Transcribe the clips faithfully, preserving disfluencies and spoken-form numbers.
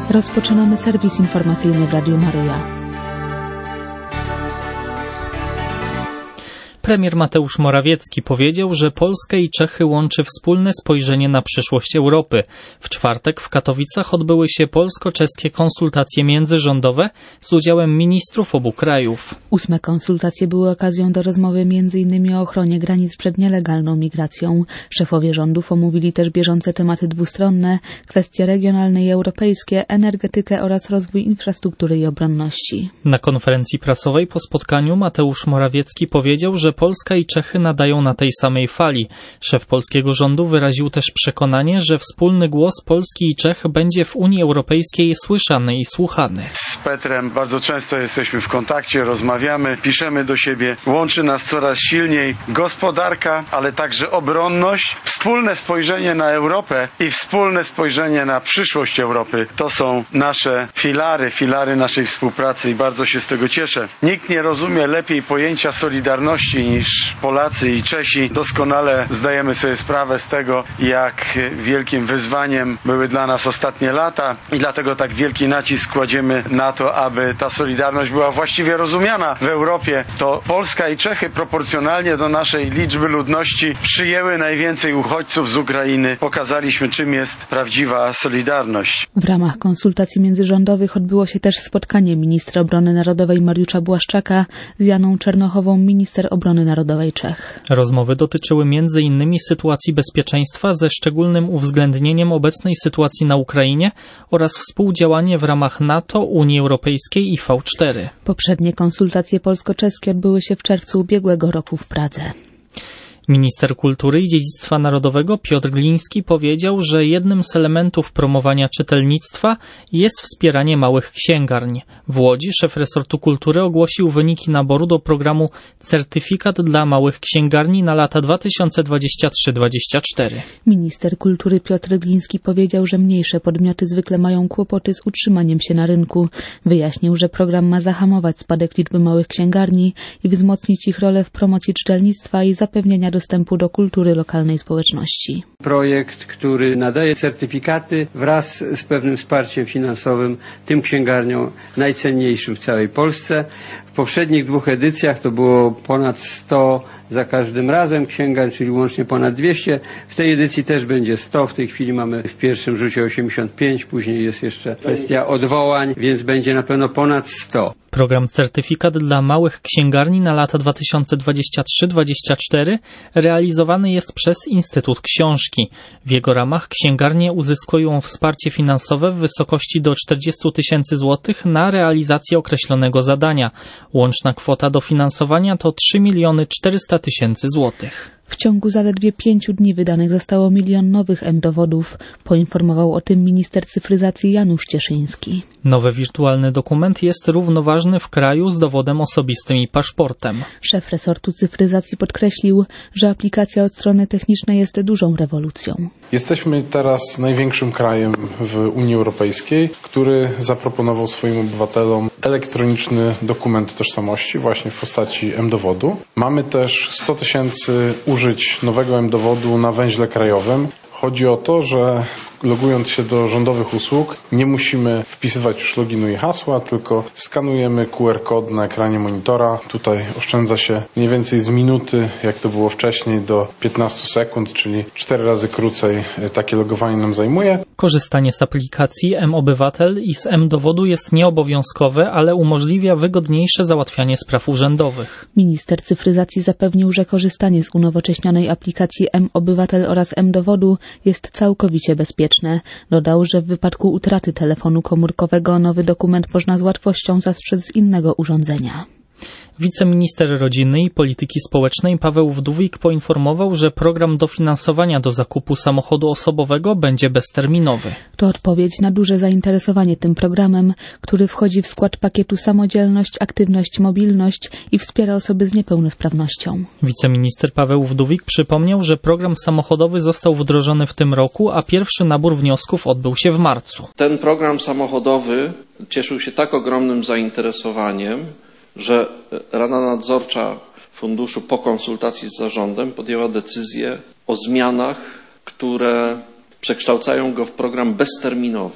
Rozpoczynamy serwis informacyjny w Radiu Maryja. Premier Mateusz Morawiecki powiedział, że Polskę i Czechy łączy wspólne spojrzenie na przyszłość Europy. W czwartek w Katowicach odbyły się polsko-czeskie konsultacje międzyrządowe z udziałem ministrów obu krajów. Ósme konsultacje były okazją do rozmowy między innymi o ochronie granic przed nielegalną migracją. Szefowie rządów omówili też bieżące tematy dwustronne, kwestie regionalne i europejskie, energetykę oraz rozwój infrastruktury i obronności. Na konferencji prasowej po spotkaniu Mateusz Morawiecki powiedział, że Polska i Czechy nadają na tej samej fali. Szef polskiego rządu wyraził też przekonanie, że wspólny głos Polski i Czech będzie w Unii Europejskiej słyszany i słuchany. Z Petrem bardzo często jesteśmy w kontakcie, rozmawiamy, piszemy do siebie. Łączy nas coraz silniej gospodarka, ale także obronność, wspólne spojrzenie na Europę i wspólne spojrzenie na przyszłość Europy. To są nasze filary, filary naszej współpracy i bardzo się z tego cieszę. Nikt nie rozumie lepiej pojęcia solidarności niż Polacy i Czesi. Doskonale zdajemy sobie sprawę z tego, jak wielkim wyzwaniem były dla nas ostatnie lata i dlatego tak wielki nacisk kładziemy na to, aby ta solidarność była właściwie rozumiana w Europie. To Polska i Czechy proporcjonalnie do naszej liczby ludności przyjęły najwięcej uchodźców z Ukrainy. Pokazaliśmy, czym jest prawdziwa solidarność. W ramach konsultacji międzyrządowych odbyło się też spotkanie ministra obrony narodowej Mariusza Błaszczaka z Janą Czernochową, minister obrony narodowej Czech. Rozmowy dotyczyły między innymi sytuacji bezpieczeństwa ze szczególnym uwzględnieniem obecnej sytuacji na Ukrainie oraz współdziałanie w ramach NATO, Unii Europejskiej i V cztery. Poprzednie konsultacje polsko-czeskie odbyły się w czerwcu ubiegłego roku w Pradze. Minister Kultury i Dziedzictwa Narodowego Piotr Gliński powiedział, że jednym z elementów promowania czytelnictwa jest wspieranie małych księgarni. W Łodzi szef resortu kultury ogłosił wyniki naboru do programu Certyfikat dla małych księgarni na lata dwa tysiące dwudziesty trzeci do dwudziestego czwartego. Minister Kultury Piotr Gliński powiedział, że mniejsze podmioty zwykle mają kłopoty z utrzymaniem się na rynku. Wyjaśnił, że program ma zahamować spadek liczby małych księgarni i wzmocnić ich rolę w promocji czytelnictwa i zapewnienia dostępu do kultury lokalnej społeczności. Projekt, który nadaje certyfikaty wraz z pewnym wsparciem finansowym tym księgarniom najcenniejszym w całej Polsce. W poprzednich dwóch edycjach to było ponad sto za każdym razem księgarni, czyli łącznie ponad dwieście. W tej edycji też będzie sto. W tej chwili mamy w pierwszym rzucie osiemdziesiąt pięć, później jest jeszcze kwestia odwołań, więc będzie na pewno ponad sto. Program Certyfikat dla małych księgarni na lata dwa tysiące dwudziesty trzeci do dwudziestego czwartego realizowany jest przez Instytut Książki. W jego ramach księgarnie uzyskują wsparcie finansowe w wysokości do czterdzieści tysięcy złotych na realizację określonego zadania. Łączna kwota dofinansowania to trzy miliony czterysta tysięcy złotych. W ciągu zaledwie pięciu dni wydanych zostało milion nowych M-dowodów, poinformował o tym minister cyfryzacji Janusz Cieszyński. Nowy wirtualny dokument jest równoważny w kraju z dowodem osobistym i paszportem. Szef resortu cyfryzacji podkreślił, że aplikacja od strony technicznej jest dużą rewolucją. Jesteśmy teraz największym krajem w Unii Europejskiej, który zaproponował swoim obywatelom elektroniczny dokument tożsamości właśnie w postaci M-dowodu. Mamy też sto tysięcy użyć nowego M-dowodu na węźle krajowym. Chodzi o to, że logując się do rządowych usług nie musimy wpisywać już loginu i hasła, tylko skanujemy Q R kod na ekranie monitora. Tutaj oszczędza się mniej więcej z minuty, jak to było wcześniej, do piętnastu sekund, czyli cztery razy krócej takie logowanie nam zajmuje. Korzystanie z aplikacji M-Obywatel i z M-Dowodu jest nieobowiązkowe, ale umożliwia wygodniejsze załatwianie spraw urzędowych. Minister cyfryzacji zapewnił, że korzystanie z unowocześnionej aplikacji M-Obywatel oraz M-Dowodu jest całkowicie bezpieczne. Dodał, że w wypadku utraty telefonu komórkowego nowy dokument można z łatwością zastrzec z innego urządzenia. Wiceminister Rodziny i Polityki Społecznej Paweł Wdówik poinformował, że program dofinansowania do zakupu samochodu osobowego będzie bezterminowy. To odpowiedź na duże zainteresowanie tym programem, który wchodzi w skład pakietu Samodzielność, Aktywność, Mobilność i wspiera osoby z niepełnosprawnością. Wiceminister Paweł Wdówik przypomniał, że program samochodowy został wdrożony w tym roku, a pierwszy nabór wniosków odbył się w marcu. Ten program samochodowy cieszył się tak ogromnym zainteresowaniem, że Rada Nadzorcza Funduszu po konsultacji z zarządem podjęła decyzję o zmianach, które przekształcają go w program bezterminowy.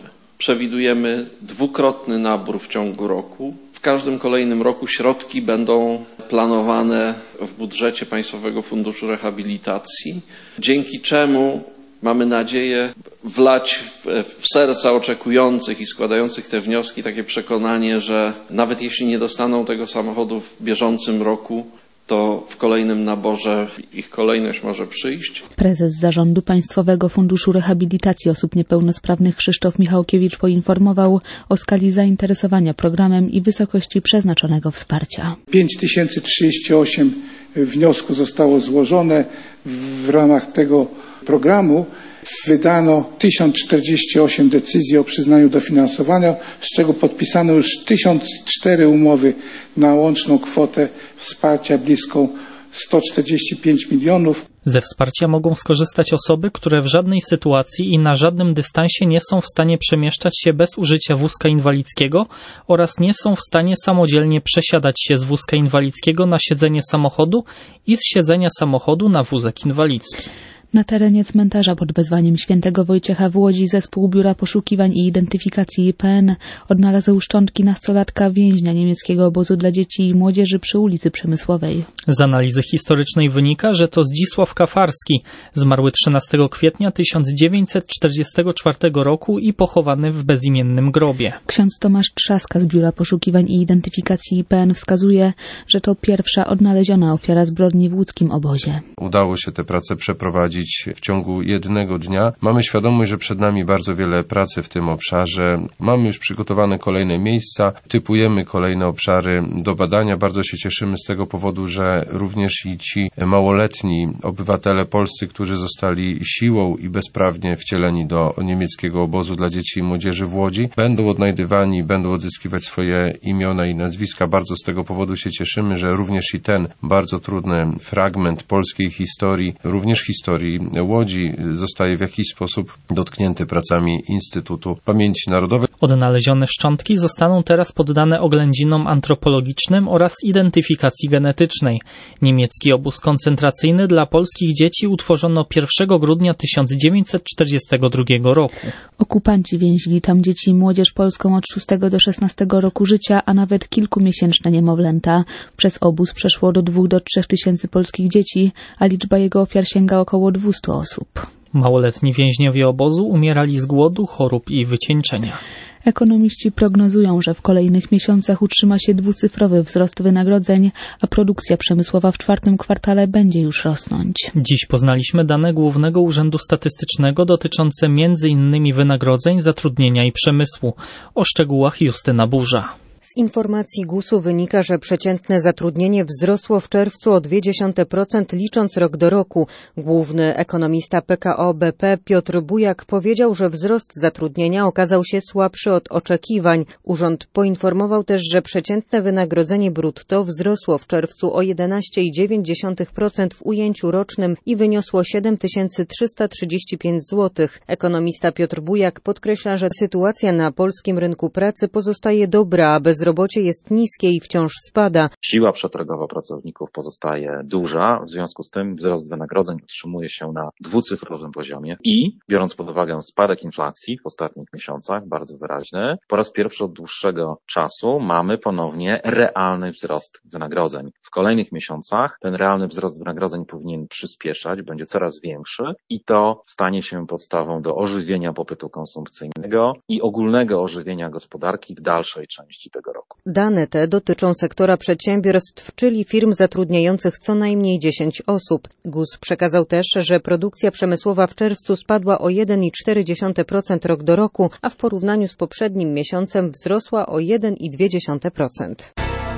Przewidujemy dwukrotny nabór w ciągu roku. W każdym kolejnym roku środki będą planowane w budżecie Państwowego Funduszu Rehabilitacji, dzięki czemu mamy nadzieję wlać w, w serca oczekujących i składających te wnioski takie przekonanie, że nawet jeśli nie dostaną tego samochodu w bieżącym roku, to w kolejnym naborze ich kolejność może przyjść. Prezes Zarządu Państwowego Funduszu Rehabilitacji Osób Niepełnosprawnych Krzysztof Michałkiewicz poinformował o skali zainteresowania programem i wysokości przeznaczonego wsparcia. pięć tysięcy trzydzieści osiem wniosków zostało złożone w ramach tego programu. Wydano tysiąc czterdzieści osiem decyzji o przyznaniu dofinansowania, z czego podpisano już tysiąc cztery umowy na łączną kwotę wsparcia blisko sto czterdzieści pięć milionów. Ze wsparcia mogą skorzystać osoby, które w żadnej sytuacji i na żadnym dystansie nie są w stanie przemieszczać się bez użycia wózka inwalidzkiego oraz nie są w stanie samodzielnie przesiadać się z wózka inwalidzkiego na siedzenie samochodu i z siedzenia samochodu na wózek inwalidzki. Na terenie cmentarza pod wezwaniem Świętego Wojciecha w Łodzi zespół Biura Poszukiwań i Identyfikacji I P N odnalazł szczątki nastolatka więźnia niemieckiego obozu dla dzieci i młodzieży przy ulicy Przemysłowej. Z analizy historycznej wynika, że to Zdzisław Kafarski, zmarły trzynastego kwietnia tysiąc dziewięćset czterdziestego czwartego roku i pochowany w bezimiennym grobie. Ksiądz Tomasz Trzaska z Biura Poszukiwań i Identyfikacji I P N wskazuje, że to pierwsza odnaleziona ofiara zbrodni w łódzkim obozie. Udało się te prace przeprowadzić w ciągu jednego dnia. Mamy świadomość, że przed nami bardzo wiele pracy w tym obszarze. Mamy już przygotowane kolejne miejsca, typujemy kolejne obszary do badania. Bardzo się cieszymy z tego powodu, że również i ci małoletni obywatele polscy, którzy zostali siłą i bezprawnie wcieleni do niemieckiego obozu dla dzieci i młodzieży w Łodzi, będą odnajdywani, będą odzyskiwać swoje imiona i nazwiska. Bardzo z tego powodu się cieszymy, że również i ten bardzo trudny fragment polskiej historii, również historii Łodzi, zostaje w jakiś sposób dotknięty pracami Instytutu Pamięci Narodowej. Odnalezione szczątki zostaną teraz poddane oględzinom antropologicznym oraz identyfikacji genetycznej. Niemiecki obóz koncentracyjny dla polskich dzieci utworzono pierwszego grudnia tysiąc dziewięćset czterdziestego drugiego roku. Okupanci więzili tam dzieci i młodzież polską od szóstego do szesnastego roku życia, a nawet kilkumiesięczne niemowlęta. Przez obóz przeszło do dwóch do trzech tysięcy polskich dzieci, a liczba jego ofiar sięga około dwustu osób. Małoletni więźniowie obozu umierali z głodu, chorób i wycieńczenia. Ekonomiści prognozują, że w kolejnych miesiącach utrzyma się dwucyfrowy wzrost wynagrodzeń, a produkcja przemysłowa w czwartym kwartale będzie już rosnąć. Dziś poznaliśmy dane Głównego Urzędu Statystycznego dotyczące między innymi wynagrodzeń, zatrudnienia i przemysłu. O szczegółach Justyna Burza. Z informacji gusu wynika, że przeciętne zatrudnienie wzrosło w czerwcu o zero przecinek dwa procent licząc rok do roku. Główny ekonomista P K O B P Piotr Bujak powiedział, że wzrost zatrudnienia okazał się słabszy od oczekiwań. Urząd poinformował też, że przeciętne wynagrodzenie brutto wzrosło w czerwcu o jedenaście przecinek dziewięć procent w ujęciu rocznym i wyniosło siedem tysięcy trzysta trzydzieści pięć złotych. Ekonomista Piotr Bujak podkreśla, że sytuacja na polskim rynku pracy pozostaje dobra, a bezrobocie jest niskie i wciąż spada. Siła przetargowa pracowników pozostaje duża, w związku z tym wzrost wynagrodzeń utrzymuje się na dwucyfrowym poziomie i, biorąc pod uwagę spadek inflacji w ostatnich miesiącach, bardzo wyraźny, po raz pierwszy od dłuższego czasu mamy ponownie realny wzrost wynagrodzeń. W kolejnych miesiącach ten realny wzrost wynagrodzeń powinien przyspieszać, będzie coraz większy i to stanie się podstawą do ożywienia popytu konsumpcyjnego i ogólnego ożywienia gospodarki w dalszej części tego roku. Dane te dotyczą sektora przedsiębiorstw, czyli firm zatrudniających co najmniej dziesięć osób. GUS przekazał też, że produkcja przemysłowa w czerwcu spadła o jeden przecinek cztery procent rok do roku, a w porównaniu z poprzednim miesiącem wzrosła o jeden przecinek dwa procent.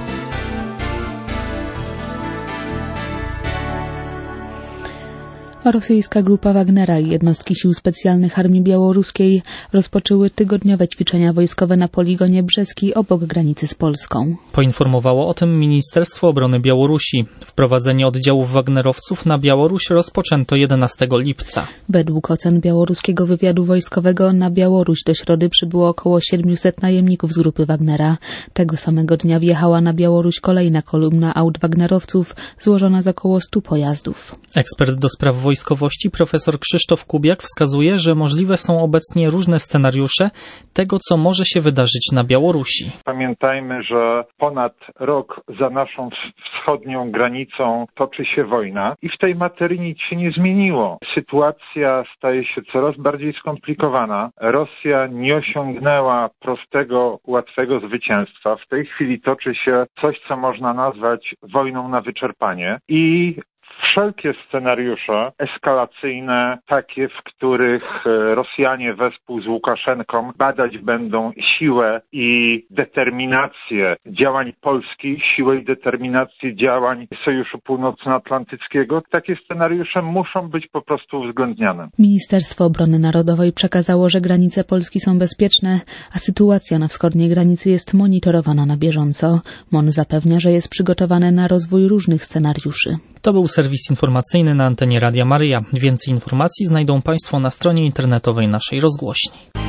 Rosyjska grupa Wagnera i jednostki sił specjalnych Armii Białoruskiej rozpoczęły tygodniowe ćwiczenia wojskowe na poligonie Brzeski obok granicy z Polską. Poinformowało o tym Ministerstwo Obrony Białorusi. Wprowadzenie oddziałów wagnerowców na Białoruś rozpoczęto jedenastego lipca. Według ocen białoruskiego wywiadu wojskowego na Białoruś do środy przybyło około siedmiuset najemników z grupy Wagnera. Tego samego dnia wjechała na Białoruś kolejna kolumna aut wagnerowców złożona z około stu pojazdów. Ekspert do spraw wojskowych wojskowości profesor Krzysztof Kubiak wskazuje, że możliwe są obecnie różne scenariusze tego, co może się wydarzyć na Białorusi. Pamiętajmy, że ponad rok za naszą wschodnią granicą toczy się wojna i w tej materii nic się nie zmieniło. Sytuacja staje się coraz bardziej skomplikowana. Rosja nie osiągnęła prostego, łatwego zwycięstwa. W tej chwili toczy się coś, co można nazwać wojną na wyczerpanie i wszelkie scenariusze eskalacyjne, takie, w których Rosjanie wespół z Łukaszenką badać będą siłę i determinację działań Polski, siłę i determinację działań Sojuszu Północnoatlantyckiego, takie scenariusze muszą być po prostu uwzględniane. Ministerstwo Obrony Narodowej przekazało, że granice Polski są bezpieczne, a sytuacja na wschodniej granicy jest monitorowana na bieżąco. M O N zapewnia, że jest przygotowane na rozwój różnych scenariuszy. To był serwis informacyjny na antenie Radia Maryja. Więcej informacji znajdą Państwo na stronie internetowej naszej rozgłośni.